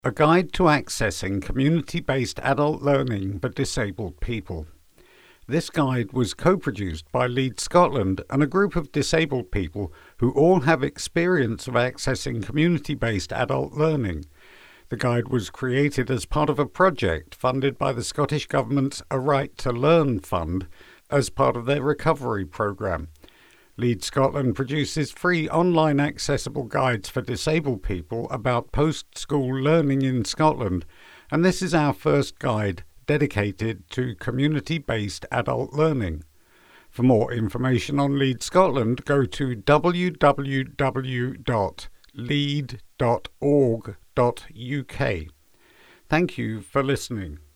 A Guide to Accessing Community-Based Adult Learning for Disabled People. This guide was co-produced by Lead Scotland and a group of disabled people who all have experience of accessing community-based adult learning. The guide was created as part of a project funded by the Scottish Government's A Right to Learn fund as part of their recovery programme. Lead Scotland produces free online accessible guides for disabled people about post-school learning in Scotland, and this is our first guide dedicated to community-based adult learning. For more information on Lead Scotland, go to www.lead.org.uk. Thank you for listening.